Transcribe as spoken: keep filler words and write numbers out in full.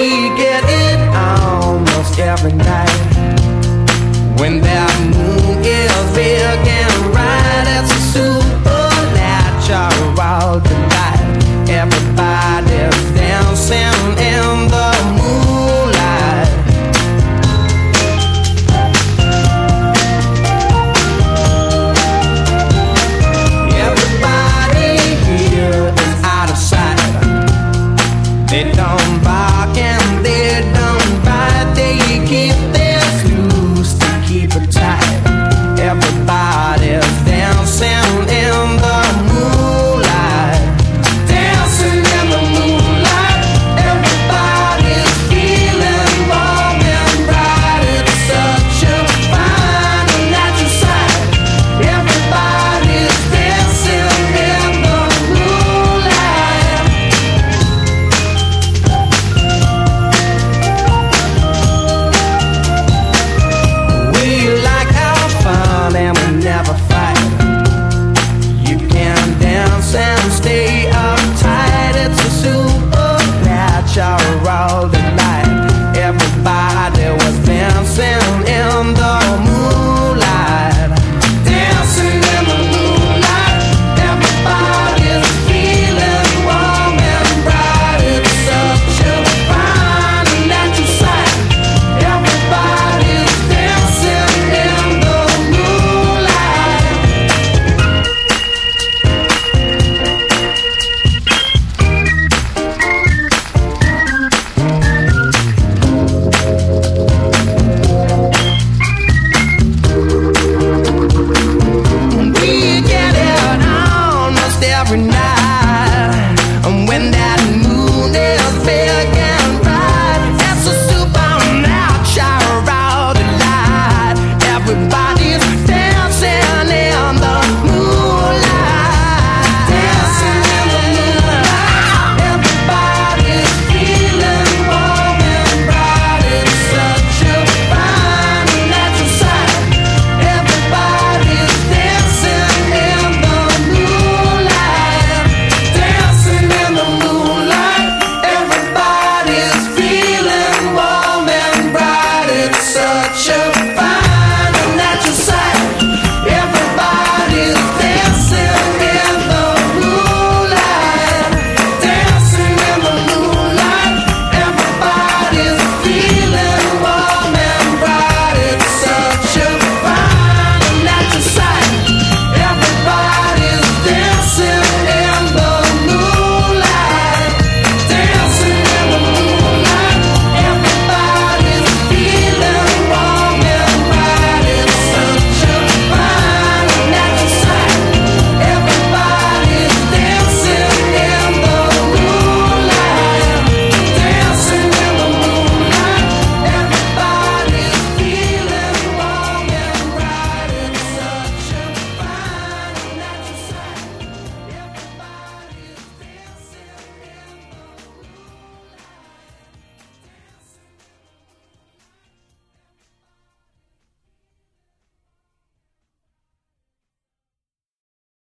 we get it almost every night. When that moon is big and bright, it's a supernatural delight. Everybody's dancing in the moonlight. Everybody here is out of sight. They don't bark and they don't bite. They keep theirs loose to keep it tight. Everybody's dancing in the moonlight. Dancing in the moonlight. Everybody's feeling warm and bright. It's such a fine and natural sight. Everybody's dancing in the moonlight. We like our fun and we never fight. You can dance and stay uptight. It's a supernatural delight.